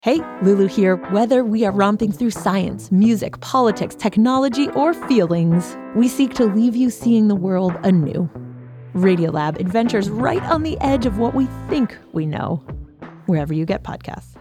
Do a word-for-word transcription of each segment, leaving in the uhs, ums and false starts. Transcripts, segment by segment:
Hey, Lulu here. Whether we are romping through science, music, politics, technology, or feelings, we seek to leave you seeing the world anew. Radiolab adventures right on the edge of what we think we know, wherever you get podcasts.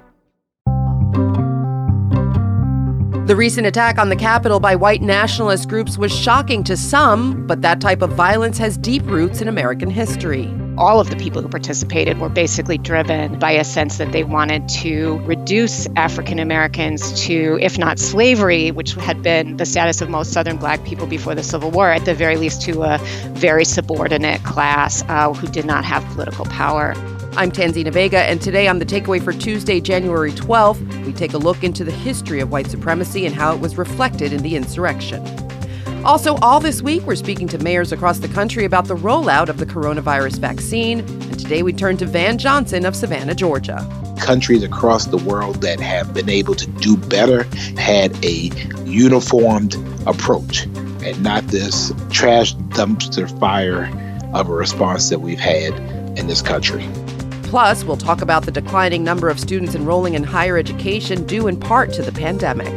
The recent attack on the Capitol by white nationalist groups was shocking to some, but that type of violence has deep roots in American history. All of the people who participated were basically driven by a sense that they wanted to reduce African Americans to, if not slavery, which had been the status of most Southern Black people before the Civil War, at the very least to a very subordinate class uh, who did not have political power. I'm Tanzina Vega, and today on The Takeaway for Tuesday, January twelfth, we take a look into the history of white supremacy and how it was reflected in the insurrection. Also, all this week, we're speaking to mayors across the country about the rollout of the coronavirus vaccine. And today we turn to Van Johnson of Savannah, Georgia. Countries across the world that have been able to do better had a uniformed approach and not this trash dumpster fire of a response that we've had in this country. Plus, we'll talk about the declining number of students enrolling in higher education due in part to the pandemic.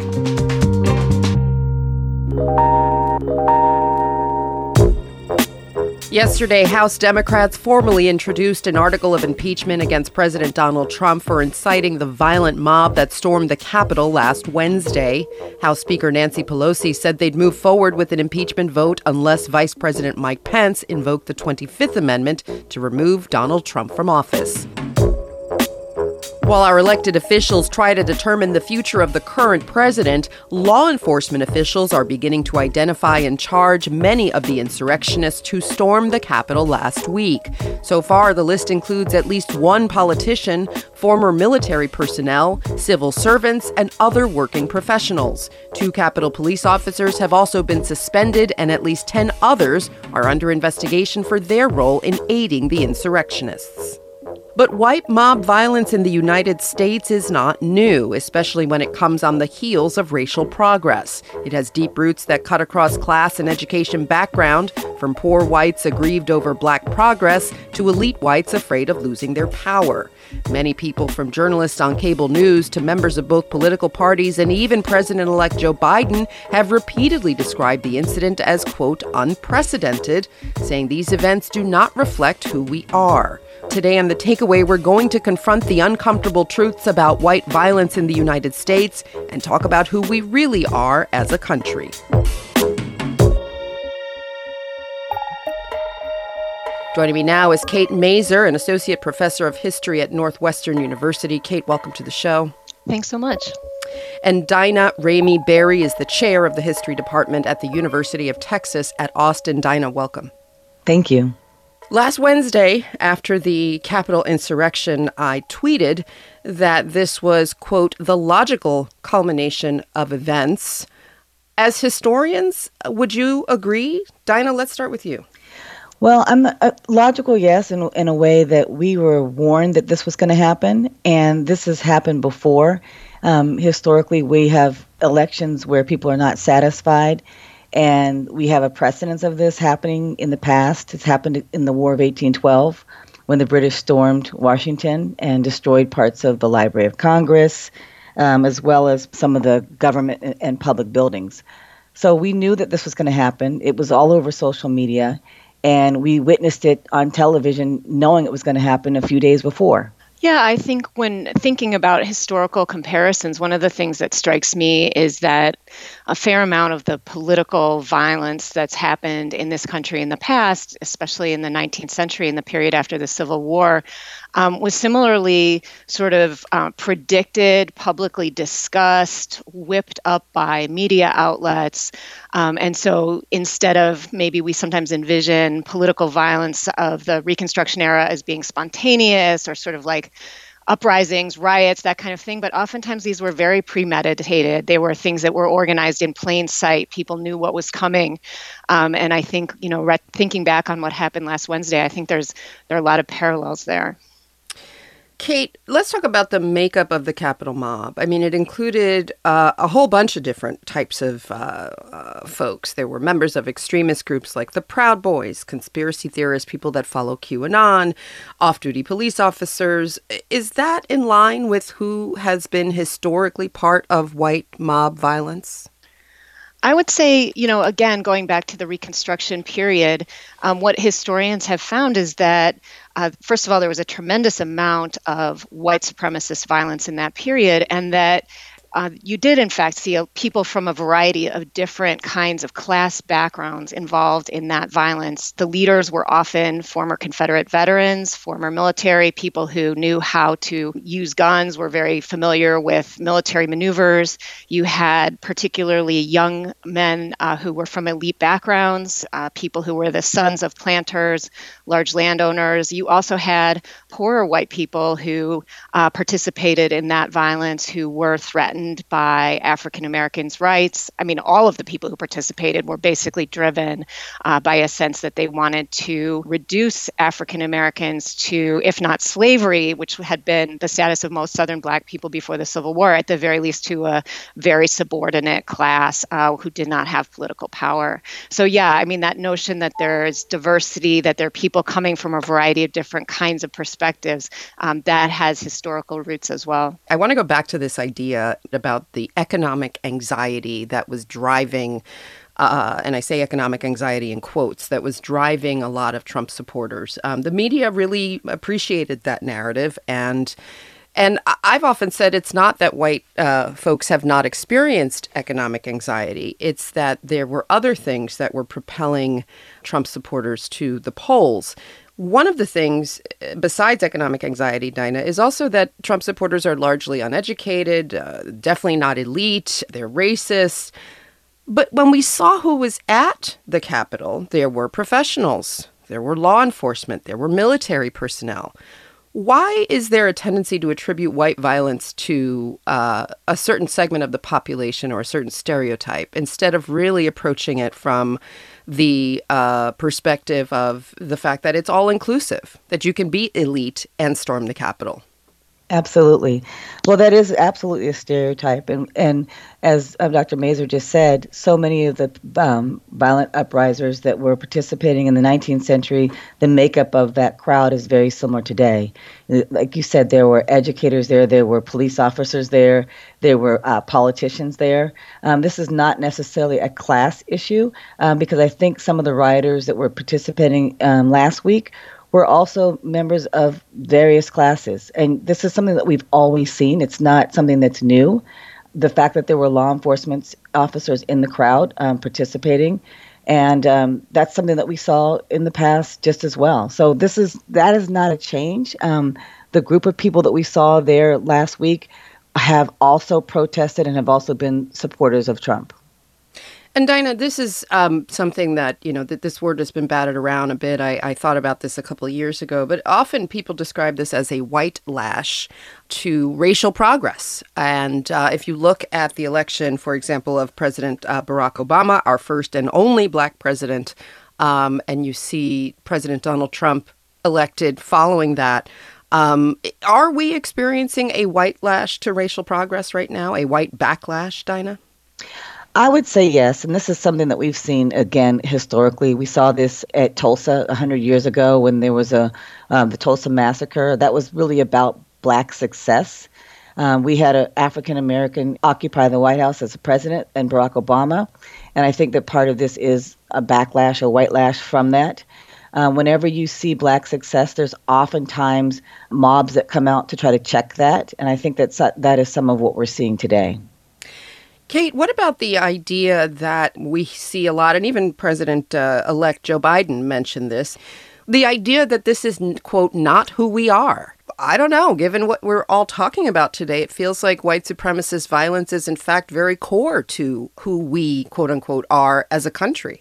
Yesterday, House Democrats formally introduced an article of impeachment against President Donald Trump for inciting the violent mob that stormed the Capitol last Wednesday. House Speaker Nancy Pelosi said they'd move forward with an impeachment vote unless Vice President Mike Pence invoked the twenty-fifth Amendment to remove Donald Trump from office. While our elected officials try to determine the future of the current president, law enforcement officials are beginning to identify and charge many of the insurrectionists who stormed the Capitol last week. So far, the list includes at least one politician, former military personnel, civil servants, and other working professionals. Two Capitol police officers have also been suspended, and at least ten others are under investigation for their role in aiding the insurrectionists. But white mob violence in the United States is not new, especially when it comes on the heels of racial progress. It has deep roots that cut across class and education background, from poor whites aggrieved over black progress to elite whites afraid of losing their power. Many people, from journalists on cable news to members of both political parties and even President-elect Joe Biden, have repeatedly described the incident as, quote, unprecedented, saying these events do not reflect who we are. Today on The Takeaway, we're going to confront the uncomfortable truths about white violence in the United States and talk about who we really are as a country. Joining me now is Kate Mazur, an associate professor of history at Northwestern University. Kate, welcome to the show. Thanks so much. And Dinah Ramey Berry is the chair of the history department at the University of Texas at Austin. Dinah, welcome. Thank you. Last Wednesday, after the Capitol insurrection, I tweeted that this was, quote, the logical culmination of events. As historians, would you agree? Dinah, let's start with you. Well, I'm uh, logical, yes, in, in a way that we were warned that this was going to happen, and this has happened before. Um, historically, we have elections where people are not satisfied, and we have a precedence of this happening in the past. It's happened in the War of eighteen twelve when the British stormed Washington and destroyed parts of the Library of Congress, um, as well as some of the government and, and public buildings. So we knew that this was going to happen. It was all over social media, and we witnessed it on television knowing it was going to happen a few days before. Yeah, I think when thinking about historical comparisons, one of the things that strikes me is that a fair amount of the political violence that's happened in this country in the past, especially in the nineteenth century, in the period after the Civil War, um, was similarly sort of uh, predicted, publicly discussed, whipped up by media outlets. Um, and so instead of maybe we sometimes envision political violence of the Reconstruction era as being spontaneous or sort of like uprisings, riots, that kind of thing. But oftentimes these were very premeditated. They were things that were organized in plain sight. People knew what was coming. Um, and I think, you know, re- thinking back on what happened last Wednesday, I think there's there are a lot of parallels there. Kate, let's talk about the makeup of the Capitol mob. I mean, it included uh, a whole bunch of different types of uh, uh, folks. There were members of extremist groups like the Proud Boys, conspiracy theorists, people that follow QAnon, off-duty police officers. Is that in line with who has been historically part of white mob violence? I would say, you know, again, going back to the Reconstruction period, um, what historians have found is that, uh, first of all, there was a tremendous amount of white supremacist violence in that period, and that Uh, you did, in fact, see a, people from a variety of different kinds of class backgrounds involved in that violence. The leaders were often former Confederate veterans, former military, people who knew how to use guns, were very familiar with military maneuvers. You had particularly young men uh, who were from elite backgrounds, uh, people who were the sons of planters, large landowners. You also had poorer white people who uh, participated in that violence, who were threatened by African Americans' rights. I mean, all of the people who participated were basically driven uh, by a sense that they wanted to reduce African Americans to, if not slavery, which had been the status of most Southern Black people before the Civil War, at the very least to a very subordinate class uh, who did not have political power. So yeah, I mean, that notion that there's diversity, that there are people coming from a variety of different kinds of perspectives, um, that has historical roots as well. I want to go back to this idea about the economic anxiety that was driving, uh, and I say economic anxiety in quotes, that was driving a lot of Trump supporters. Um, the media really appreciated that narrative. And and I've often said it's not that white uh, folks have not experienced economic anxiety. It's that there were other things that were propelling Trump supporters to the polls. One of the things, besides economic anxiety, Dinah, is also that Trump supporters are largely uneducated, uh, definitely not elite, they're racist. But when we saw who was at the Capitol, there were professionals, there were law enforcement, there were military personnel. Why is there a tendency to attribute white violence to uh, a certain segment of the population or a certain stereotype instead of really approaching it from the uh, perspective of the fact that it's all inclusive, that you can be elite and storm the Capitol? Absolutely. Well, that is absolutely a stereotype. And, and as uh, Doctor Mazur just said, so many of the um, violent uprisers that were participating in the nineteenth century, the makeup of that crowd is very similar today. Like you said, there were educators there, there were police officers there, there were uh, politicians there. Um, this is not necessarily a class issue um, because I think some of the rioters that were participating um, last week were also members of various classes. And this is something that we've always seen. It's not something that's new. The fact that there were law enforcement officers in the crowd um, participating, and um, that's something that we saw in the past just as well. So this is that is not a change. Um, the group of people that we saw there last week have also protested and have also been supporters of Trump. And Dinah, this is um, something that, you know, that this word has been batted around a bit. I, I thought about this a couple of years ago, but often people describe this as a white lash to racial progress. And uh, if you look at the election, for example, of President uh, Barack Obama, our first and only Black president, um, and you see President Donald Trump elected following that, um, are we experiencing a white lash to racial progress right now, a white backlash, Dinah? I would say yes, and this is something that we've seen, again, historically. We saw this at Tulsa one hundred years ago when there was a um, the Tulsa Massacre. That was really about Black success. Um, we had an African-American occupy the White House as a president, and Barack Obama, and I think that part of this is a backlash, a white lash from that. Um, whenever you see Black success, there's oftentimes mobs that come out to try to check that, and I think that's, that is some of what we're seeing today. Kate, what about the idea that we see a lot, and even President-elect uh, Joe Biden mentioned this, the idea that this is, quote, not who we are? I don't know. Given what we're all talking about today, it feels like white supremacist violence is, in fact, very core to who we, quote unquote, are as a country.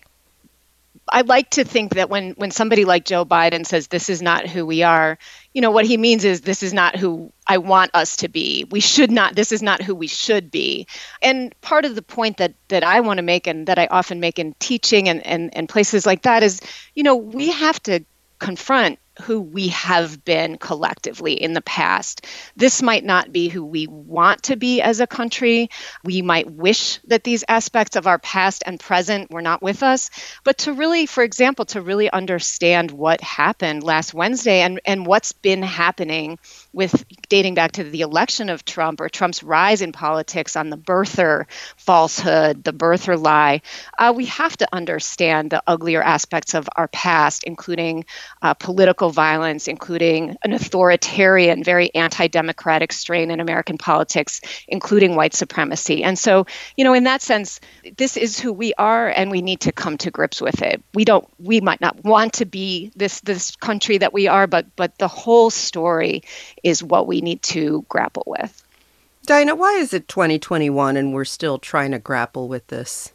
I like to think that when, when somebody like Joe Biden says this is not who we are, you know, what he means is this is not who I want us to be. We should not, this is not who we should be. And part of the point that that I want to make and that I often make in teaching and, and, and places like that is, you know, we have to confront who we have been collectively in the past. This might not be who we want to be as a country. We might wish that these aspects of our past and present were not with us. But to really, for example, to really understand what happened last Wednesday and, and what's been happening with dating back to the election of Trump or Trump's rise in politics on the birther falsehood, the birther lie, uh, we have to understand the uglier aspects of our past, including uh, political violence, including an authoritarian, very anti-democratic strain in American politics, including white supremacy. And so, you know, in that sense, this is who we are, and we need to come to grips with it. We don't, we might not want to be this this country that we are, but but the whole story is what we need to grapple with. Dinah, why is it twenty twenty-one and we're still trying to grapple with this?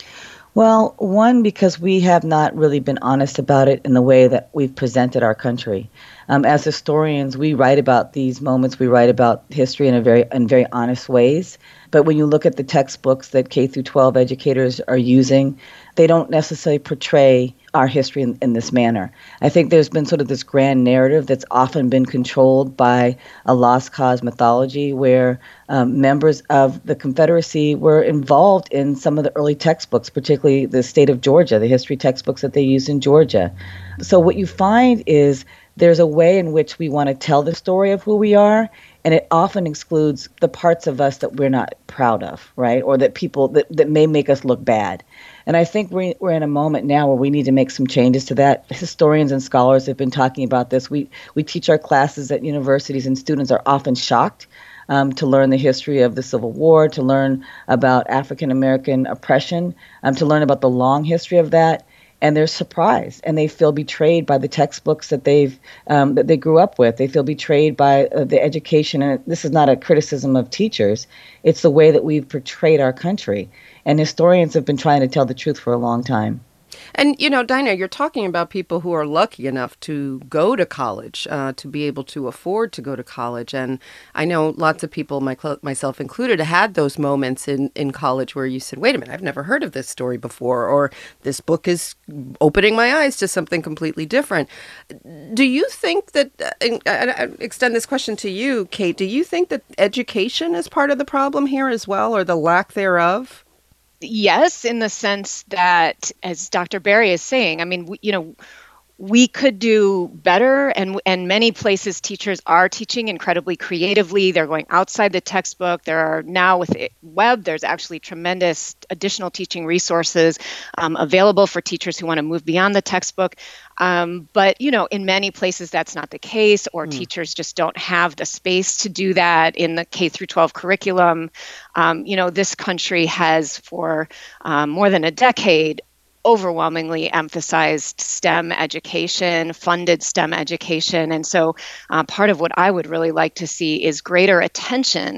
Well, one, because we have not really been honest about it in the way that we've presented our country. Um, as historians, we write about these moments. We write about history in a very in very honest ways. But when you look at the textbooks that K through twelve educators are using, they don't necessarily portray our history in, in this manner. I think there's been sort of this grand narrative that's often been controlled by a lost cause mythology where um, members of the Confederacy were involved in some of the early textbooks, particularly the state of Georgia, the history textbooks that they used in Georgia. So what you find is there's a way in which we want to tell the story of who we are, and it often excludes the parts of us that we're not proud of, right? Or that people, that, that may make us look bad. And I think we're, we're in a moment now where we need to make some changes to that. Historians and scholars have been talking about this. We we teach our classes at universities, and students are often shocked um, to learn the history of the Civil War, to learn about African American oppression, um, to learn about the long history of that. And they're surprised, and they feel betrayed by the textbooks that they've um, that they grew up with. They feel betrayed by uh, the education, and this is not a criticism of teachers. It's the way that we've portrayed our country. And historians have been trying to tell the truth for a long time. And, you know, Dinah, you're talking about people who are lucky enough to go to college, uh, to be able to afford to go to college. And I know lots of people, my, myself included, had those moments in, in college where you said, wait a minute, I've never heard of this story before, or this book is opening my eyes to something completely different. Do you think that, uh, I, I extend this question to you, Kate, do you think that education is part of the problem here as well, or the lack thereof? Yes, in the sense that, as Doctor Berry is saying, I mean, we, you know, we could do better, and and many places teachers are teaching incredibly creatively. They're going outside the textbook. There are now with it, web, there's actually tremendous additional teaching resources um, available for teachers who want to move beyond the textbook. Um, but, you know, in many places that's not the case, or mm. teachers just don't have the space to do that in the K through twelve curriculum. Um, you know, this country has for um, more than a decade overwhelmingly emphasized STEM education, funded STEM education. And so uh, part of what I would really like to see is greater attention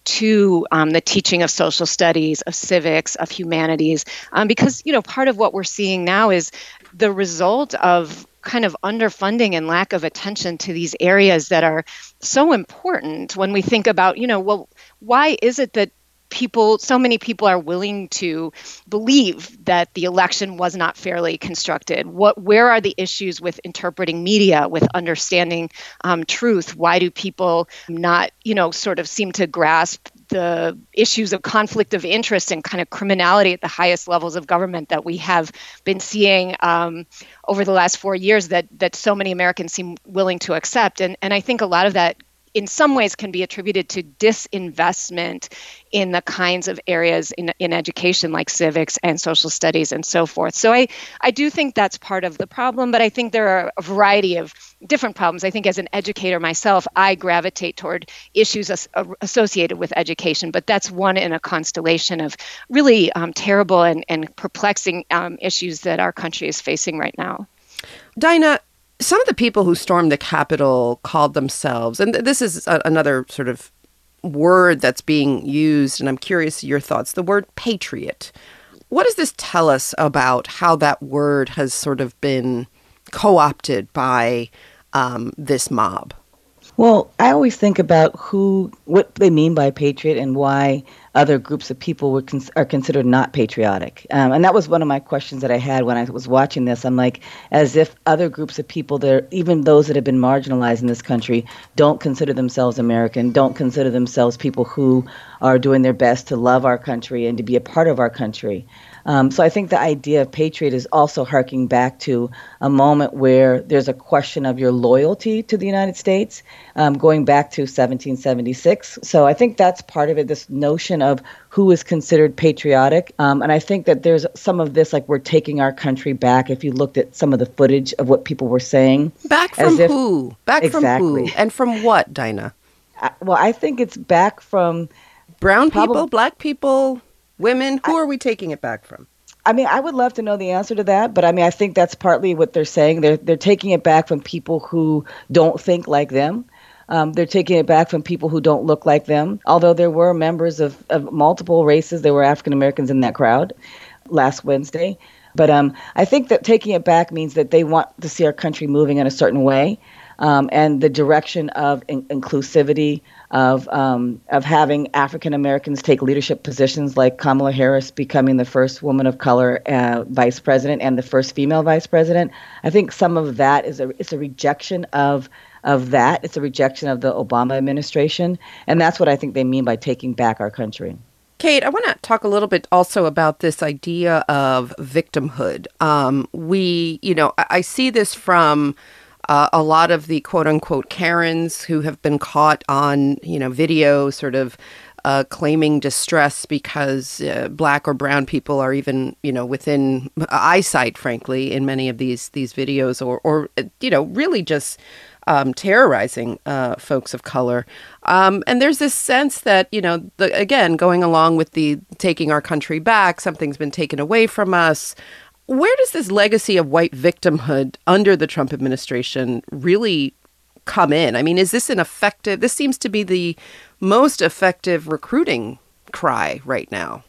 to um, the teaching of social studies, of civics, of humanities, um, because, you know, part of what we're seeing now is the result of kind of underfunding and lack of attention to these areas that are so important when we think about, you know, well, why is it that people, so many people are willing to believe that the election was not fairly constructed? What, where are the issues with interpreting media, with understanding um, truth? Why do people not, you know, sort of seem to grasp the issues of conflict of interest and kind of criminality at the highest levels of government that we have been seeing um, over the last four years that that so many Americans seem willing to accept? And and I think a lot of that in some ways can be attributed to disinvestment in the kinds of areas in, in education like civics and social studies and so forth. So I, I do think that's part of the problem, but I think there are a variety of different problems. I think as an educator myself, I gravitate toward issues as, uh, associated with education, but that's one in a constellation of really um, terrible and, and perplexing um, issues that our country is facing right now. Dinah, some of the people who stormed the Capitol called themselves, and this is a, another sort of word that's being used, and I'm curious your thoughts, the word patriot. What does this tell us about how that word has sort of been co-opted by um, this mob? Well, I always think about who, what they mean by patriot and why other groups of people were cons- are considered not patriotic. Um, and that was one of my questions that I had when I was watching this. I'm like, as if other groups of people, that even those that have been marginalized in this country, don't consider themselves American, don't consider themselves people who are doing their best to love our country and to be a part of our country. Um, so I think the idea of patriot is also harking back to a moment where there's a question of your loyalty to the United States, um, going back to seventeen seventy-six. So I think that's part of it, this notion of who is considered patriotic. Um, and I think that there's some of this, like we're taking our country back. If you looked at some of the footage of what people were saying. Back from if, who? Back exactly. from who? And from what, Dinah? I, well, I think it's back from... Brown Probably, people, black people, women? Who I, are we taking it back from? I mean, I would love to know the answer to that, but I mean, I think that's partly what they're saying. They're they're taking it back from people who don't think like them. Um, they're taking it back from people who don't look like them. Although there were members of, of multiple races, there were African Americans in that crowd last Wednesday. But um, I think that taking it back means that they want to see our country moving in a certain way. Um, and the direction of in- inclusivity, of um, of having African Americans take leadership positions, like Kamala Harris becoming the first woman of color uh, vice president and the first female vice president. I think some of that is a it's a rejection of of that. It's a rejection of the Obama administration, and that's what I think they mean by taking back our country. Kate, I want to talk a little bit also about this idea of victimhood. Um, we, you know, I, I see this from Uh, a lot of the quote unquote Karens who have been caught on, you know, video sort of uh, claiming distress because uh, black or brown people are even, you know, within eyesight, frankly, in many of these these videos or, or you know, really just um, terrorizing uh, folks of color. Um, and there's this sense that, you know, the, again, going along with the taking our country back, something's been taken away from us. Where does this legacy of white victimhood under the Trump administration really come in? I mean, is this an effective, this seems to be the most effective recruiting cry right now.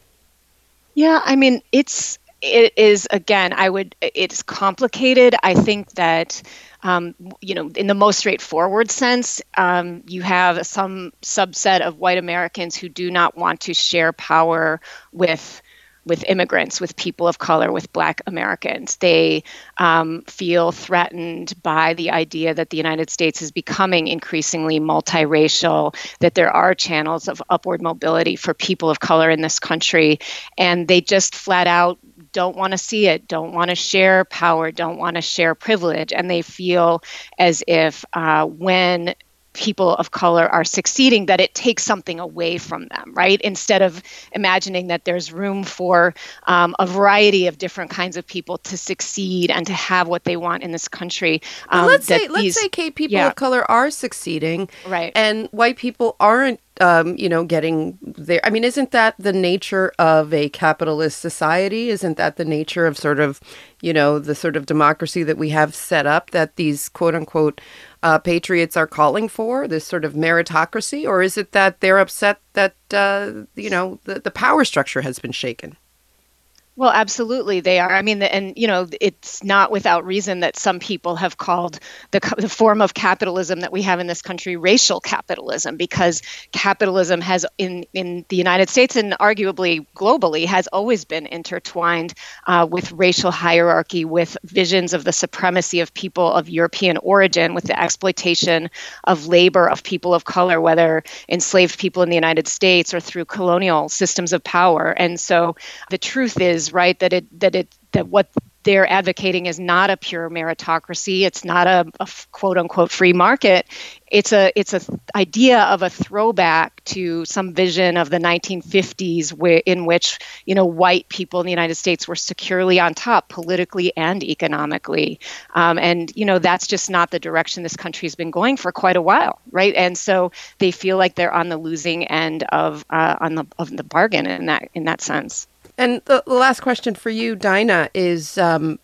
Yeah, I mean, it's, it is, again, I would, it's complicated. I think that, um, you know, in the most straightforward sense, um, you have some subset of white Americans who do not want to share power with with immigrants, with people of color, with Black Americans. They um, feel threatened by the idea that the United States is becoming increasingly multiracial, that there are channels of upward mobility for people of color in this country, and they just flat out don't want to see it, don't want to share power, don't want to share privilege, and they feel as if uh, when people of color are succeeding, that it takes something away from them, right? Instead of imagining that there's room for um, a variety of different kinds of people to succeed and to have what they want in this country. Um, well, let's say, these, let's say, Kate, people yeah. of color are succeeding, right? And white people aren't, um, you know, getting there. I mean, isn't that the nature of a capitalist society? Isn't that the nature of sort of, you know, the sort of democracy that we have set up that these quote unquote Uh, patriots are calling for, this sort of meritocracy? Or is it that they're upset that, uh, you know, the, the power structure has been shaken? Well, absolutely, they are. I mean, and, you know, it's not without reason that some people have called the, the form of capitalism that we have in this country racial capitalism, because capitalism has in, in the United States and arguably globally has always been intertwined uh, with racial hierarchy, with visions of the supremacy of people of European origin, with the exploitation of labor of people of color, whether enslaved people in the United States or through colonial systems of power. And so the truth is, right, that it that it that what they're advocating is not a pure meritocracy. It's not a, a quote unquote free market. It's a it's a th- idea of a throwback to some vision of the nineteen fifties, where, in which, you know, white people in the United States were securely on top politically and economically. Um, and, you know, that's just not the direction this country has been going for quite a while, right? And so they feel like they're on the losing end of uh, on the of the bargain in that in that sense. And the last question for you, Dinah, is um,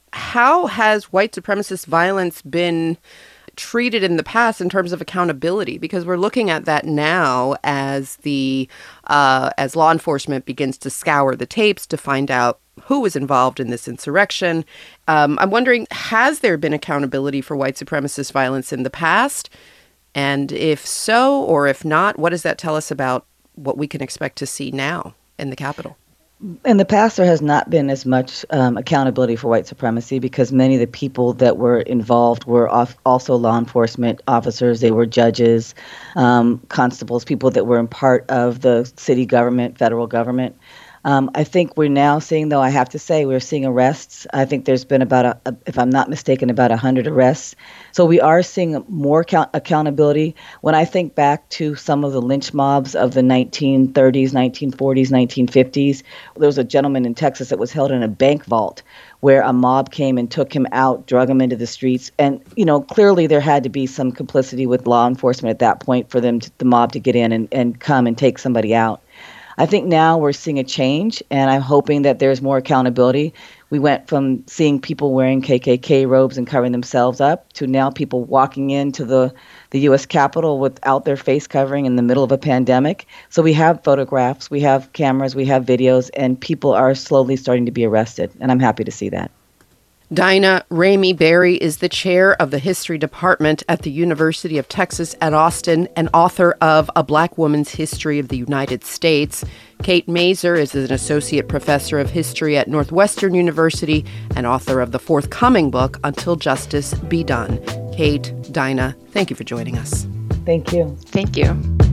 how has white supremacist violence been treated in the past in terms of accountability? Because we're looking at that now as the uh, as law enforcement begins to scour the tapes to find out who was involved in this insurrection. Um, I'm wondering, has there been accountability for white supremacist violence in the past? And if so, or if not, what does that tell us about what we can expect to see now in the Capitol? In the past, there has not been as much um, accountability for white supremacy because many of the people that were involved were off, also law enforcement officers. They were judges, um, constables, people that were in part of the city government, federal government. Um, I think we're now seeing, though, I have to say, we're seeing arrests. I think there's been about, a, a, if I'm not mistaken, about one hundred arrests. So we are seeing more account- accountability. When I think back to some of the lynch mobs of the nineteen thirties, nineteen forties, nineteen fifties, there was a gentleman in Texas that was held in a bank vault where a mob came and took him out, drug him into the streets. And, you know, clearly there had to be some complicity with law enforcement at that point for them, to, the mob to get in and, and come and take somebody out. I think now we're seeing a change, and I'm hoping that there's more accountability. We went from seeing people wearing K K K robes and covering themselves up to now people walking into the, the U S Capitol without their face covering in the middle of a pandemic. So we have photographs, we have cameras, we have videos, and people are slowly starting to be arrested, and I'm happy to see that. Dinah Ramey Berry is the chair of the History Department at the University of Texas at Austin and author of A Black Woman's History of the United States. Kate Mazur is an associate professor of history at Northwestern University and author of the forthcoming book, Until Justice Be Done. Kate, Dinah, thank you for joining us. Thank you. Thank you.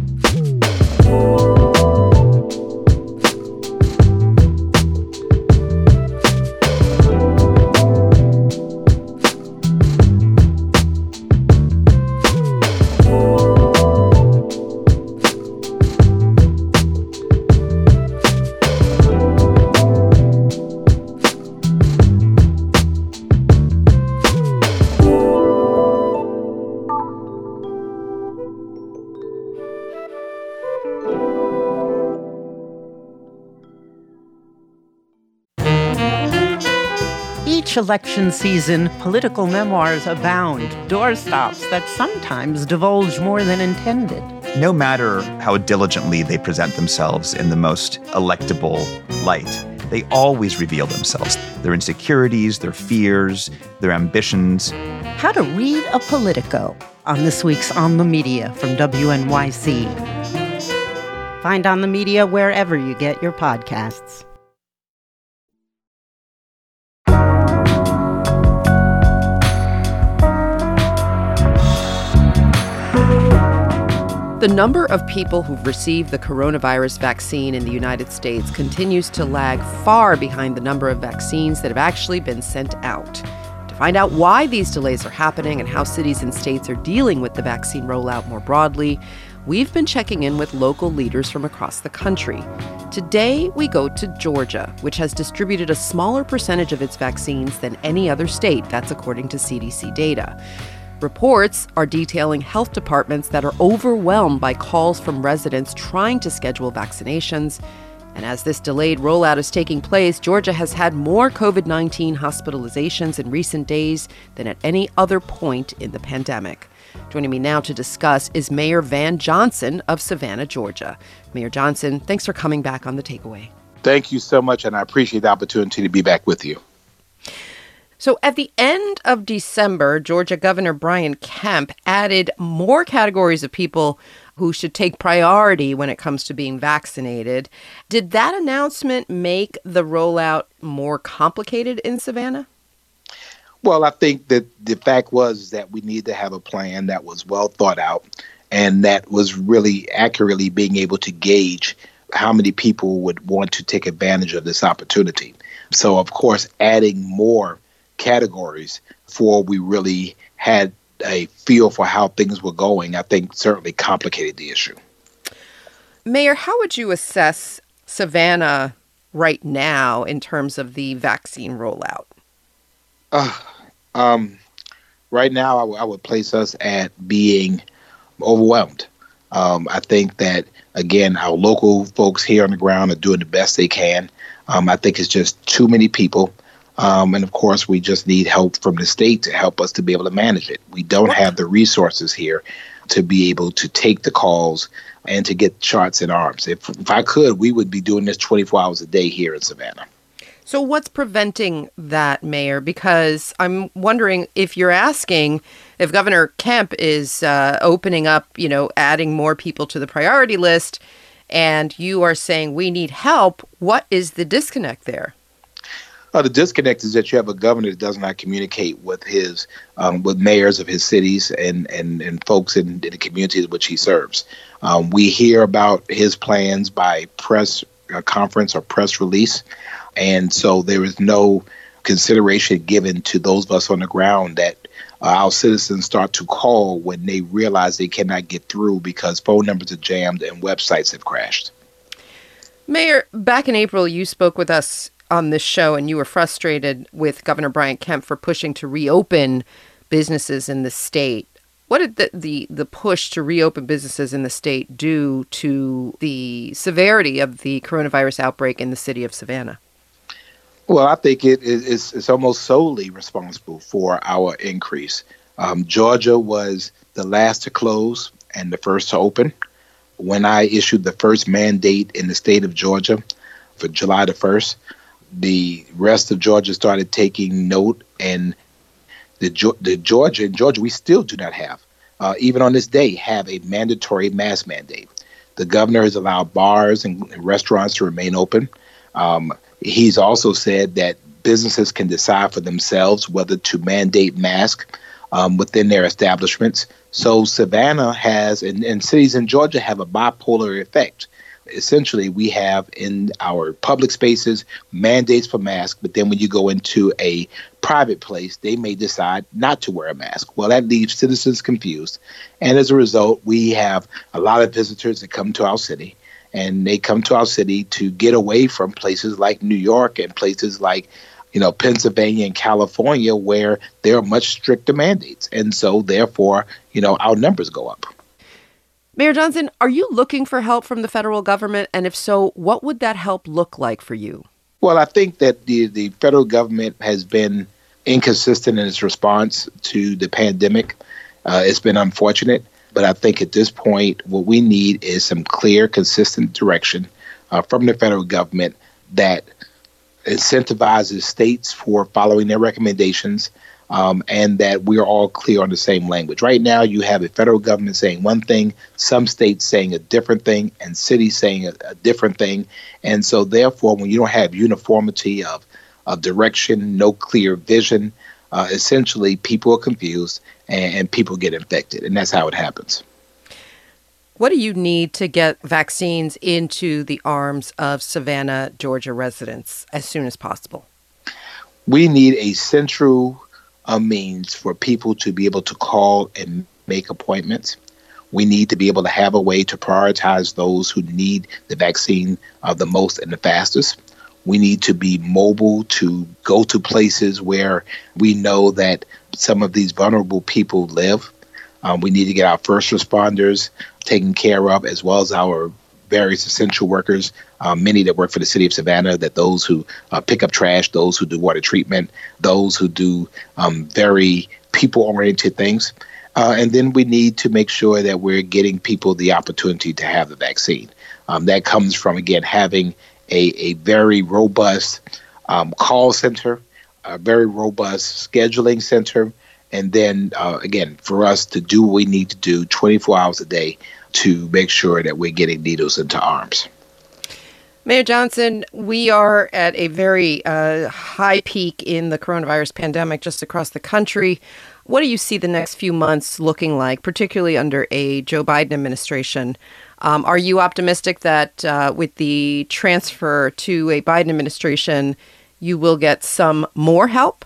Each election season, political memoirs abound, doorstops that sometimes divulge more than intended. No matter how diligently they present themselves in the most electable light, they always reveal themselves, their insecurities, their fears, their ambitions. How to read a Politico on this week's On the Media from W N Y C. Find On the Media wherever you get your podcasts. The number of people who've received the coronavirus vaccine in the United States continues to lag far behind the number of vaccines that have actually been sent out. To find out why these delays are happening and how cities and states are dealing with the vaccine rollout more broadly, we've been checking in with local leaders from across the country. Today, we go to Georgia, which has distributed a smaller percentage of its vaccines than any other state. That's according to C D C data. Reports are detailing health departments that are overwhelmed by calls from residents trying to schedule vaccinations. And as this delayed rollout is taking place, Georgia has had more covid nineteen hospitalizations in recent days than at any other point in the pandemic. Joining me now to discuss is Mayor Van Johnson of Savannah, Georgia. Mayor Johnson, thanks for coming back on The Takeaway. Thank you so much, and I appreciate the opportunity to be back with you. So at the end of December, Georgia Governor Brian Kemp added more categories of people who should take priority when it comes to being vaccinated. Did that announcement make the rollout more complicated in Savannah? Well, I think that the fact was that we need to have a plan that was well thought out and that was really accurately being able to gauge how many people would want to take advantage of this opportunity. So, of course, adding more categories before we really had a feel for how things were going, I think certainly complicated the issue. Mayor, how would you assess Savannah right now in terms of the vaccine rollout? Uh, um, right now, I, w- I would place us at being overwhelmed. Um, I think that, again, our local folks here on the ground are doing the best they can. Um, I think it's just too many people. Um, and of course, we just need help from the state to help us to be able to manage it. We don't have the resources here to be able to take the calls and to get shots in arms. If, if I could, we would be doing this twenty-four hours a day here in Savannah. So what's preventing that, Mayor? Because I'm wondering if you're asking if Governor Kemp is uh, opening up, you know, adding more people to the priority list, and you are saying we need help. What is the disconnect there? Uh, the disconnect is that you have a governor that does not communicate with his um, with mayors of his cities and and, and folks in, in the communities which he serves. Um, we hear about his plans by press uh, conference or press release, and so there is no consideration given to those of us on the ground that uh, our citizens start to call when they realize they cannot get through because phone numbers are jammed and websites have crashed. Mayor, back in April, you spoke with us on this show, and you were frustrated with Governor Brian Kemp for pushing to reopen businesses in the state. What did the, the, the push to reopen businesses in the state do to the severity of the coronavirus outbreak in the city of Savannah? Well, I think it is it's almost solely responsible for our increase. Um, Georgia was the last to close and the first to open. When I issued the first mandate in the state of Georgia for July the first, the rest of Georgia started taking note, and the, the Georgia, in Georgia, we still do not have, uh, even on this day, have a mandatory mask mandate. The governor has allowed bars and, and restaurants to remain open. Um, he's also said that businesses can decide for themselves whether to mandate masks um, within their establishments. So Savannah has, and, and cities in Georgia have a bipolar effect. Essentially, we have in our public spaces mandates for masks, but then when you go into a private place, they may decide not to wear a mask. Well, that leaves citizens confused. And as a result, we have a lot of visitors that come to our city, and they come to our city to get away from places like New York and places like, you know, Pennsylvania and California, where there are much stricter mandates. And so, therefore, you know, our numbers go up. Mayor Johnson, are you looking for help from the federal government? And if so, what would that help look like for you? Well, I think that the, the federal government has been inconsistent in its response to the pandemic. Uh, it's been unfortunate. But I think at this point, what we need is some clear, consistent direction uh, from the federal government that incentivizes states for following their recommendations, um, and that we are all clear on the same language. Right now, you have a federal government saying one thing, some states saying a different thing, and cities saying a, a different thing. And so, therefore, when you don't have uniformity of, of direction, no clear vision, uh, essentially people are confused and, and people get infected. And that's how it happens. What do you need to get vaccines into the arms of Savannah, Georgia residents as soon as possible? We need a central uh, means for people to be able to call and make appointments. We need to be able to have a way to prioritize those who need the vaccine uh, the most and the fastest. We need to be mobile to go to places where we know that some of these vulnerable people live. Um, we need to get our first responders taken care of, as well as our various essential workers, um, many that work for the city of Savannah, that those who uh, pick up trash, those who do water treatment, those who do um, very people-oriented things. Uh, and then we need to make sure that we're getting people the opportunity to have the vaccine. Um, that comes from, again, having a, a very robust um, call center, a very robust scheduling center, and then, uh, again, for us to do what we need to do twenty-four hours a day to make sure that we're getting needles into arms. Mayor Johnson, we are at a very uh, high peak in the coronavirus pandemic just across the country. What do you see the next few months looking like, particularly under a Joe Biden administration? Um, are you optimistic that uh, with the transfer to a Biden administration, you will get some more help?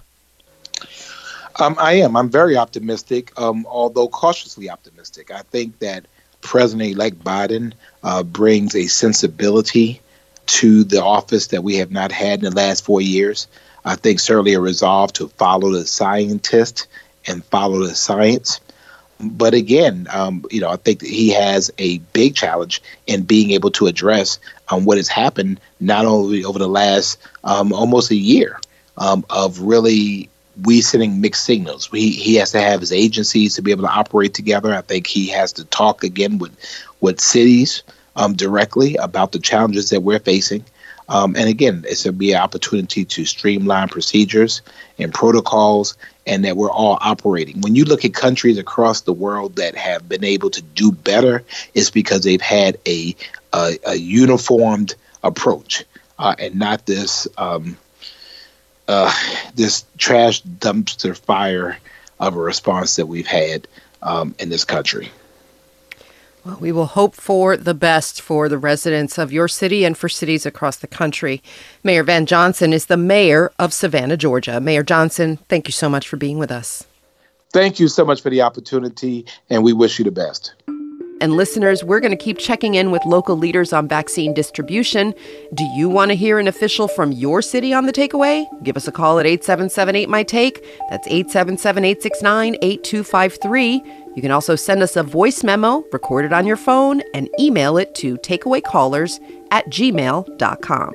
Um, I am. I'm very optimistic, um, although cautiously optimistic. I think that President-elect Biden uh, brings a sensibility to the office that we have not had in the last four years. I think certainly a resolve to follow the scientist and follow the science. But again, um, you know, I think that he has a big challenge in being able to address um, what has happened not only over the last um, almost a year um, of really we sending mixed signals. He he has to have his agencies to be able to operate together. I think he has to talk again with with cities um, directly about the challenges that we're facing. Um, and again, it's going to be an opportunity to streamline procedures and protocols, and that we're all operating. When you look at countries across the world that have been able to do better, it's because they've had a a, a uniformed approach uh, and not this um, uh, this trash dumpster fire of a response that we've had um, in this country. Well, we will hope for the best for the residents of your city and for cities across the country. Mayor Van Johnson is the mayor of Savannah, Georgia. Mayor Johnson, thank you so much for being with us. Thank you so much for the opportunity, and we wish you the best. And listeners, we're going to keep checking in with local leaders on vaccine distribution. Do you want to hear an official from your city on the takeaway? Give us a call at eight seven seven eight, M Y, TAKE. That's eight seven seven, eight six nine, eight two five three. You can also send us a voice memo, record it on your phone, and email it to takeawaycallers at gmail dot com.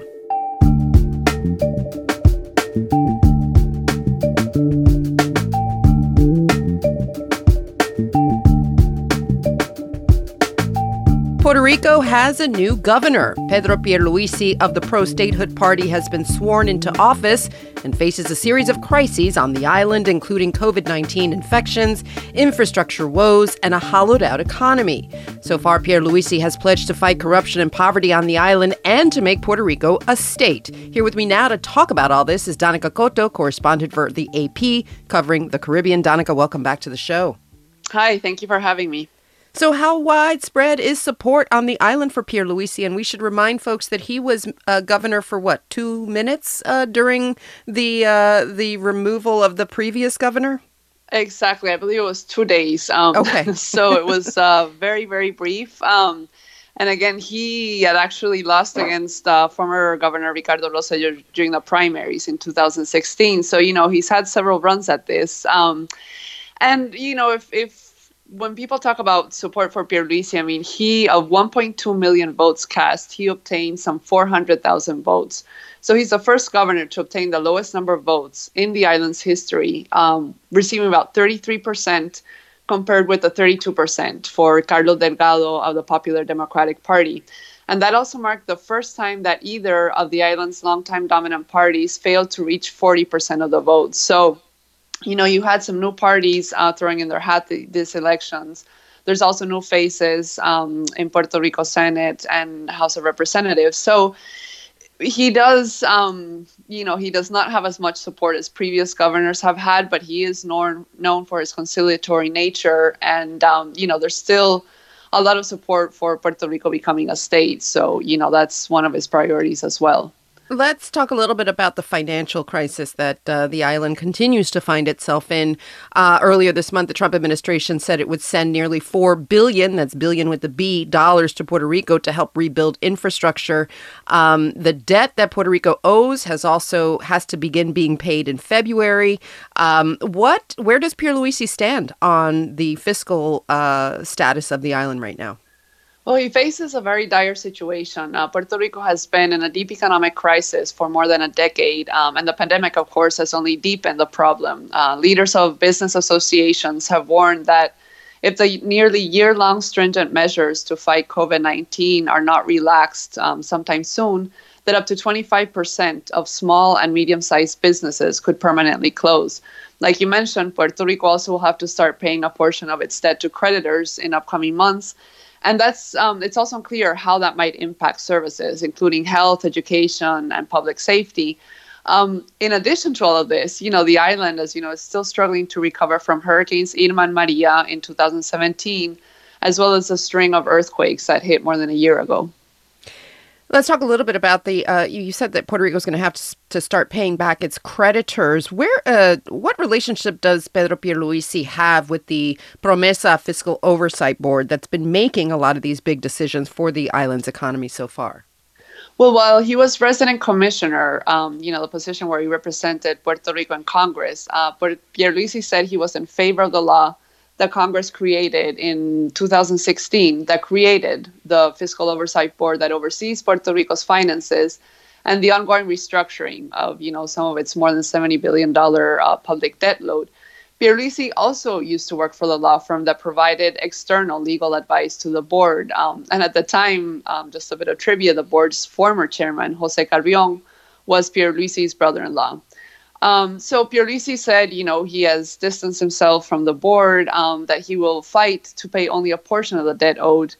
Puerto Rico has a new governor. Pedro Pierluisi of the pro-statehood party has been sworn into office and faces a series of crises on the island, including covid nineteen infections, infrastructure woes, and a hollowed-out economy. So far, Pierluisi has pledged to fight corruption and poverty on the island and to make Puerto Rico a state. Here with me now to talk about all this is Danica Cotto, correspondent for the A P, covering the Caribbean. Danica, welcome back to the show. Hi, thank you for having me. So how widespread is support on the island for Pierluisi? And we should remind folks that he was uh, governor for, what, two minutes uh, during the uh, the removal of the previous governor? Exactly. I believe it was two days. Um, okay. So it was uh, very, very brief. Um, and again, he had actually lost against uh, former Governor Ricardo Rosselló during the primaries in two thousand sixteen. So, you know, he's had several runs at this. Um, and, you know, if if when people talk about support for Pierluisi, I mean, he, of one point two million votes cast, he obtained some four hundred thousand votes. So he's the first governor to obtain the lowest number of votes in the island's history, um, receiving about thirty-three percent compared with the thirty-two percent for Carlos Delgado of the Popular Democratic Party. And that also marked the first time that either of the island's longtime dominant parties failed to reach forty percent of the votes. So, you know, you had some new parties uh, throwing in their hat th- these elections. There's also new faces um, in Puerto Rico Senate and House of Representatives. So he does, um, you know, he does not have as much support as previous governors have had, but he is known known for his conciliatory nature. And, um, you know, there's still a lot of support for Puerto Rico becoming a state. So, you know, that's one of his priorities as well. Let's talk a little bit about the financial crisis that uh, the island continues to find itself in. Uh, earlier this month, the Trump administration said it would send nearly four billion dollars, that's billion with the B, dollars to Puerto Rico to help rebuild infrastructure. Um, the debt that Puerto Rico owes has also has to begin being paid in February. Um, what, where does Pierluisi stand on the fiscal uh, status of the island right now? Well, he faces a very dire situation. Uh, Puerto Rico has been in a deep economic crisis for more than a decade, um, and the pandemic, of course, has only deepened the problem. Uh, leaders of business associations have warned that if the nearly year-long stringent measures to fight covid nineteen are not relaxed um, sometime soon, that up to twenty-five percent of small and medium-sized businesses could permanently close. Like you mentioned, Puerto Rico also will have to start paying a portion of its debt to creditors in upcoming months. And that's um, it's also unclear how that might impact services, including health, education, and public safety. Um, in addition to all of this, you know, the island, as you know, is still struggling to recover from Hurricanes Irma and Maria in two thousand seventeen, as well as a string of earthquakes that hit more than a year ago. Let's talk a little bit about the, uh, you said that Puerto Rico is going to have to, to start paying back its creditors. Where, uh, what relationship does Pedro Pierluisi have with the Promesa Fiscal Oversight Board that's been making a lot of these big decisions for the island's economy so far? Well, while he was resident commissioner, um, you know, the position where he represented Puerto Rico in Congress, uh, Pierluisi said he was in favor of the law that Congress created in two thousand sixteen that created the Fiscal Oversight Board that oversees Puerto Rico's finances and the ongoing restructuring of, you know, some of its more than seventy billion dollars uh, public debt load. Pierluisi also used to work for the law firm that provided external legal advice to the board. Um, and at the time, um, just a bit of trivia, the board's former chairman, Jose Carrion, was Pierluisi's brother-in-law. Um, so Pierluisi said, you know, he has distanced himself from the board, um, that he will fight to pay only a portion of the debt owed.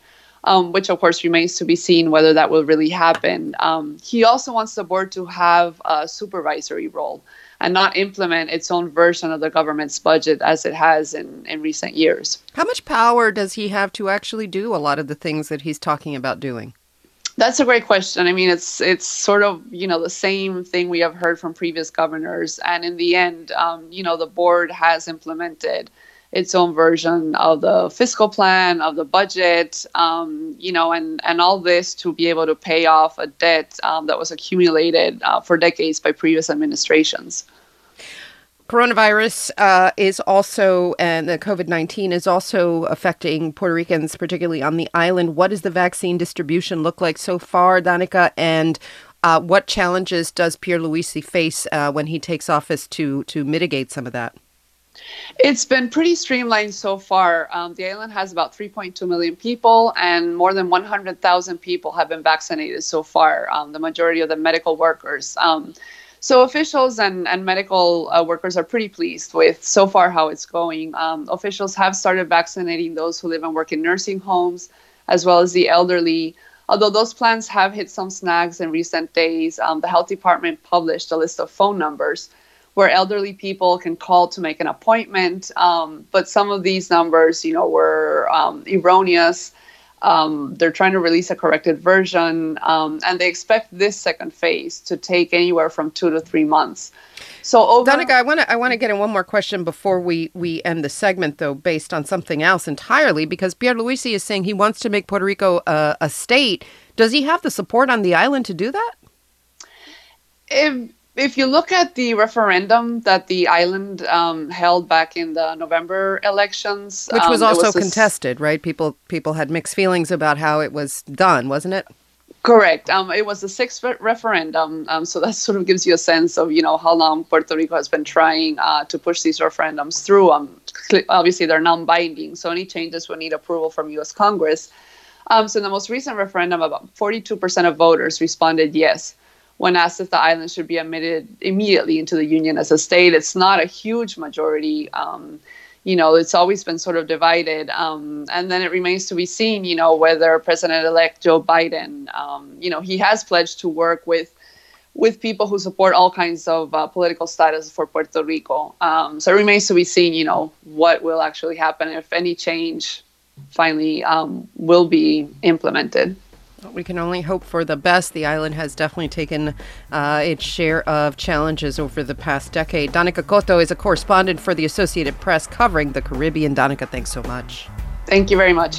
um, which of course remains to be seen whether that will really happen. Um, he also wants the board to have a supervisory role and not implement its own version of the government's budget as it has in, in recent years. How much power does he have to actually do a lot of the things that he's talking about doing? That's a great question. I mean, it's it's sort of, you know, the same thing we have heard from previous governors. And in the end, um, you know, the board has implemented its own version of the fiscal plan, of the budget, um, you know, and, and all this to be able to pay off a debt um, that was accumulated uh, for decades by previous administrations. Coronavirus uh, is also, and the COVID nineteen is also affecting Puerto Ricans, particularly on the island. What does the vaccine distribution look like so far, Danica? And uh, what challenges does Pierluisi face uh, when he takes office to to mitigate some of that? It's been pretty streamlined so far. Um, the island has about three point two million people, and more than one hundred thousand people have been vaccinated so far, um, the majority of the medical workers. Um, So officials and, and medical uh, workers are pretty pleased with so far how it's going. Um, officials have started vaccinating those who live and work in nursing homes, as well as the elderly. Although those plans have hit some snags in recent days, um, the health department published a list of phone numbers where elderly people can call to make an appointment. Um, but some of these numbers, you know, were um, erroneous. Um, they're trying to release a corrected version, um, and they expect this second phase to take anywhere from two to three months. So, over- Danica, I want to I want to get in one more question before we, we end the segment, though, based on something else entirely, because Pierluisi is saying he wants to make Puerto Rico a, a state. Does he have the support on the island to do that? If If you look at the referendum that the island um, held back in the November elections, which was um, also was a, contested, right? People people had mixed feelings about how it was done, wasn't it? Correct. Um, it was the sixth re- referendum, um, so that sort of gives you a sense of, you know, how long Puerto Rico has been trying uh, to push these referendums through. Um, obviously, they're non-binding, so any changes would need approval from U S Congress. Um, so in the most recent referendum, about forty-two percent of voters responded yes when asked if the island should be admitted immediately into the union as a state. It's not a huge majority. Um, you know, it's always been sort of divided. Um, and then it remains to be seen, you know, whether President-elect Joe Biden, um, you know, he has pledged to work with with people who support all kinds of uh, political status for Puerto Rico. Um, so it remains to be seen, you know, what will actually happen, if any change finally um, will be implemented. We can only hope for the best. The island has definitely taken uh, its share of challenges over the past decade. Danica Cotto is a correspondent for the Associated Press covering the Caribbean. Danica, thanks so much. Thank you very much.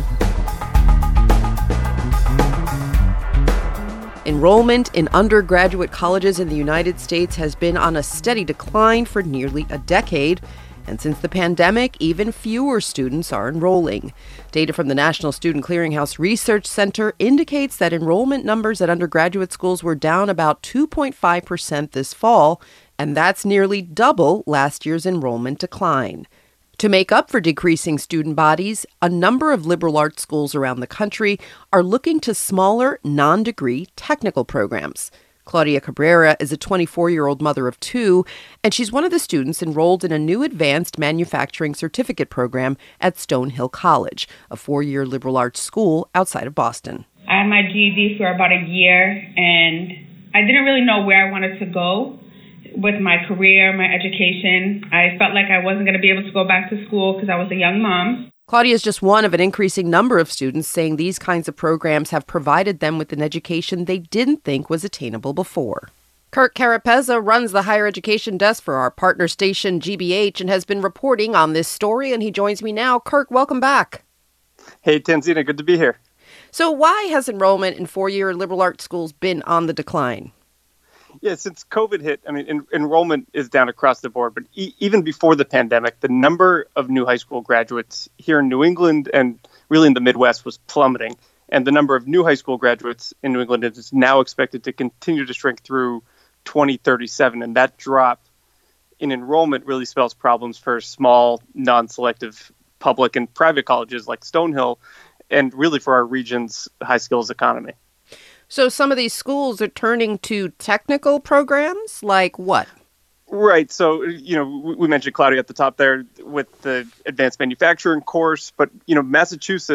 Enrollment in undergraduate colleges in the United States has been on a steady decline for nearly a decade. And since the pandemic, even fewer students are enrolling. Data from the National Student Clearinghouse Research Center indicates that enrollment numbers at undergraduate schools were down about two point five percent this fall, and that's nearly double last year's enrollment decline. To make up for decreasing student bodies, a number of liberal arts schools around the country are looking to smaller, non-degree technical programs. Claudia Cabrera is a twenty-four-year-old mother of two, and she's one of the students enrolled in a new advanced manufacturing certificate program at Stonehill College, a four-year liberal arts school outside of Boston. I had my G E D for about a year, and I didn't really know where I wanted to go with my career, my education. I felt like I wasn't going to be able to go back to school because I was a young mom. Claudia is just one of an increasing number of students saying these kinds of programs have provided them with an education they didn't think was attainable before. Kirk Carapezza runs the higher education desk for our partner station G B H and has been reporting on this story, and he joins me now. Kirk, welcome back. Hey, Tanzina, good to be here. So why has enrollment in four-year liberal arts schools been on the decline? Yeah, since COVID hit, I mean, en- enrollment is down across the board. But e- even before the pandemic, the number of new high school graduates here in New England and really in the Midwest was plummeting. And the number of new high school graduates in New England is now expected to continue to shrink through twenty thirty-seven. And that drop in enrollment really spells problems for small, non-selective public and private colleges like Stonehill, and really for our region's high skills economy. So some of these schools are turning to technical programs, like what? Right. So, you know, we mentioned Claudia at the top there with the advanced manufacturing course, but, you know, Massachusetts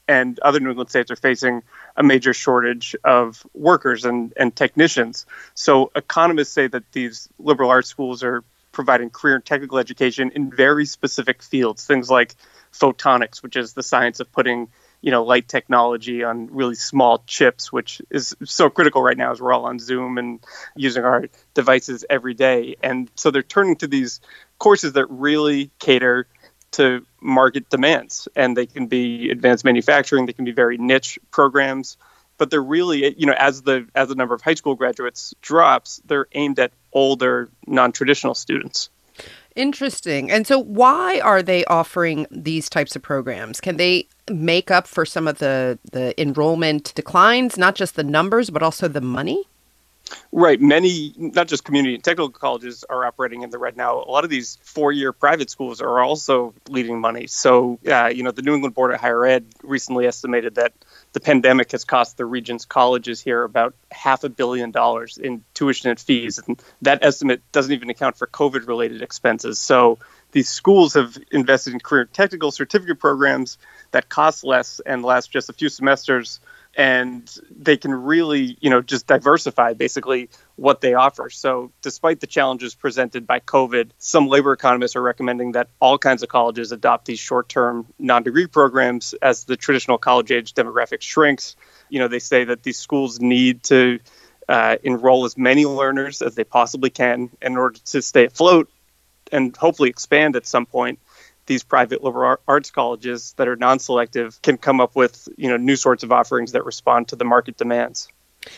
and other New England states are facing a major shortage of workers and, and technicians. So economists say that these liberal arts schools are providing career and technical education in very specific fields, things like photonics, which is the science of putting, you know, light technology on really small chips, which is so critical right now as we're all on Zoom and using our devices every day. And so they're turning to these courses that really cater to market demands, and they can be advanced manufacturing, they can be very niche programs, but they're really, you know, as the as the number of high school graduates drops, they're aimed at older, non-traditional students. Interesting. And so why are they offering these types of programs? Can they make up for some of the, the enrollment declines, not just the numbers, but also the money? Right. Many, not just community and technical colleges are operating in the red now. A lot of these four-year private schools are also bleeding money. So, uh, you know, the New England Board of Higher Ed recently estimated that the pandemic has cost the region's colleges here about half a billion dollars in tuition and fees. And that estimate doesn't even account for COVID-related expenses. So these schools have invested in career technical certificate programs that cost less and last just a few semesters. And they can really, you know, just diversify basically what they offer. So despite the challenges presented by COVID, some labor economists are recommending that all kinds of colleges adopt these short-term non-degree programs as the traditional college-age demographic shrinks. You know, they say that these schools need to uh, enroll as many learners as they possibly can in order to stay afloat and hopefully expand at some point. These private liberal arts colleges that are non-selective can come up with, you know, new sorts of offerings that respond to the market demands.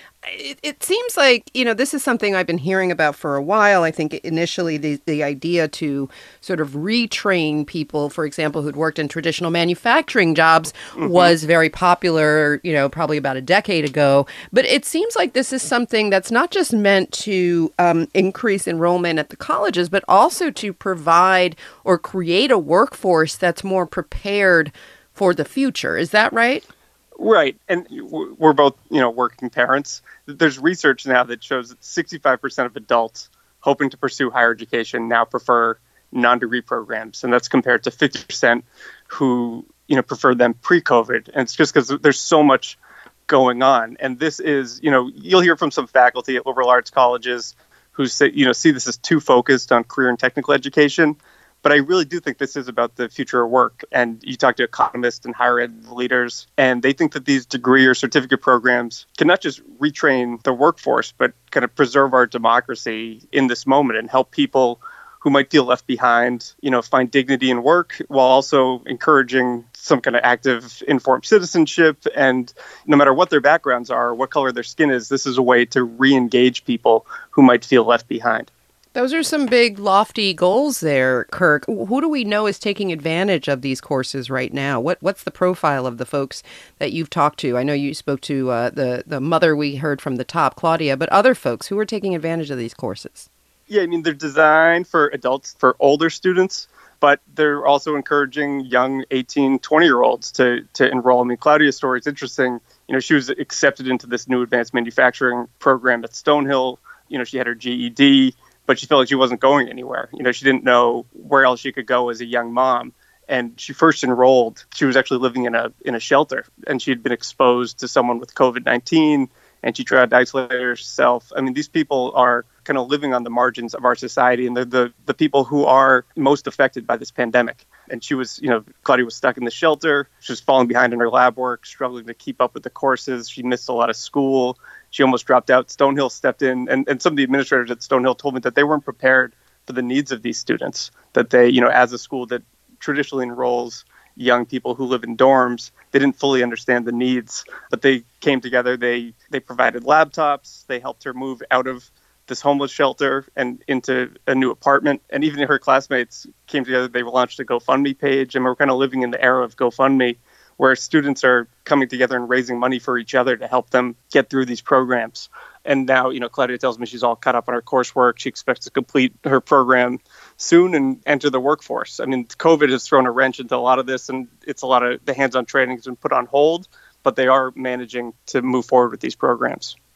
It, it seems like, you know, this is something I've been hearing about for a while. I think initially the, the idea to sort of retrain people, for example, who'd worked in traditional manufacturing jobs mm-hmm. was very popular, you know, probably about a decade ago. But it seems like this is something that's not just meant to um, increase enrollment at the colleges, but also to provide or create a workforce that's more prepared for the future. Is that right? Right. And we're both, you know, working parents. There's research now that shows that sixty-five percent of adults hoping to pursue higher education now prefer non-degree programs. And that's compared to fifty percent who, you know, preferred them pre-COVID. And it's just because there's so much going on. And this is, you know, you'll hear from some faculty at liberal arts colleges who say, you know, see this as too focused on career and technical education. But I really do think this is about the future of work. And you talk to economists and higher ed leaders, and they think that these degree or certificate programs can not just retrain the workforce, but kind of preserve our democracy in this moment and help people who might feel left behind, you know, find dignity in work while also encouraging some kind of active, informed citizenship. And no matter what their backgrounds are, what color their skin is, this is a way to re-engage people who might feel left behind. Those are some big, lofty goals there, Kirk. Who do we know is taking advantage of these courses right now? What What's the profile of the folks that you've talked to? I know you spoke to uh, the, the mother we heard from the top, Claudia, but other folks who are taking advantage of these courses? Yeah, I mean, they're designed for adults, for older students, but they're also encouraging young eighteen, twenty-year-olds to, to enroll. I mean, Claudia's story is interesting. You know, she was accepted into this new advanced manufacturing program at Stonehill. You know, she had her G E D. But she felt like she wasn't going anywhere. You know, she didn't know where else she could go as a young mom. And she first enrolled, she was actually living in a in a shelter. And she had been exposed to someone with COVID nineteen, and she tried to isolate herself. I mean, these people are kind of living on the margins of our society, and they're the, the people who are most affected by this pandemic. And she was, you know, Claudia was stuck in the shelter. She was falling behind in her lab work, struggling to keep up with the courses. She missed a lot of school. She almost dropped out. Stonehill stepped in, and, and some of the administrators at Stonehill told me that they weren't prepared for the needs of these students, that they, you know, as a school that traditionally enrolls young people who live in dorms, they didn't fully understand the needs. But they came together. They they provided laptops. They helped her move out of this homeless shelter and into a new apartment. And even her classmates came together. They launched a GoFundMe page, and we're kind of living in the era of GoFundMe, where students are coming together and raising money for each other to help them get through these programs. And now, you know, Claudia tells me she's all caught up on her coursework. She expects to complete her program soon and enter the workforce. I mean, COVID has thrown a wrench into a lot of this, and it's a lot of the hands-on training has been put on hold, but they are managing to move forward with these programs.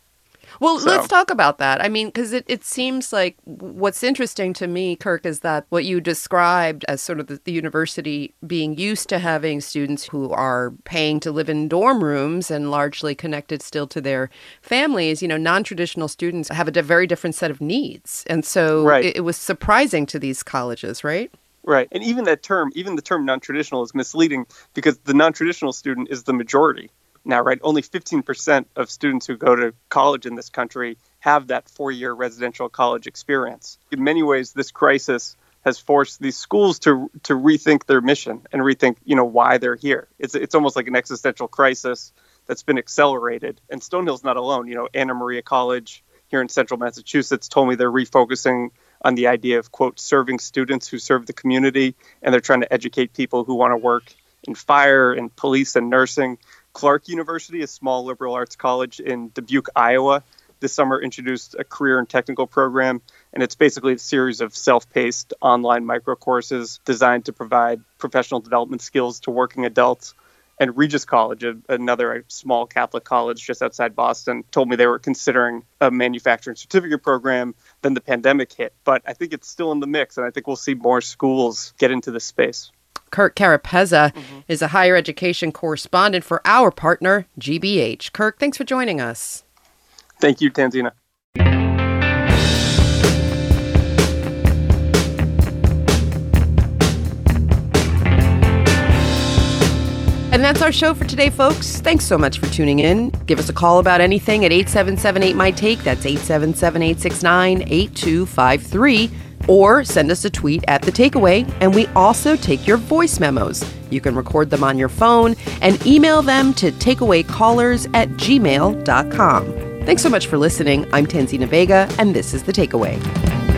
Well, So- let's talk about that. I mean, because it, it seems like what's interesting to me, Kirk, is that what you described as sort of the, the university being used to having students who are paying to live in dorm rooms and largely connected still to their families, you know, non-traditional students have a di- very different set of needs. And so Right. it, it was surprising to these colleges, right? Right. And even that term, even the term non-traditional is misleading because the non-traditional student is the majority now, right? Only fifteen percent of students who go to college in this country have that four-year residential college experience. In many ways, this crisis has forced these schools to to rethink their mission and rethink, you know, why they're here. It's it's almost like an existential crisis that's been accelerated. And Stonehill's not alone. You know, Anna Maria College here in central Massachusetts told me they're refocusing on the idea of, quote, serving students who serve the community, and they're trying to educate people who want to work in fire and police and nursing. Clark University, a small liberal arts college in Dubuque, Iowa, this summer introduced a career and technical program, and it's basically a series of self-paced online micro courses designed to provide professional development skills to working adults. And Regis College, a, another small Catholic college just outside Boston, told me they were considering a manufacturing certificate program. Then the pandemic hit, but I think it's still in the mix, and I think we'll see more schools get into this space. Kirk Carapezza mm-hmm. is a higher education correspondent for our partner, G B H. Kirk, thanks for joining us. Thank you, Tanzina. And that's our show for today, folks. Thanks so much for tuning in. Give us a call about anything at eight seven seven eight, M Y, TAKE. That's eight seven seven, eight six nine, eight two five three. Or send us a tweet at The Takeaway, and we also take your voice memos. You can record them on your phone and email them to takeawaycallers at gmail dot com. Thanks so much for listening. I'm Tanzina Vega, and this is The Takeaway.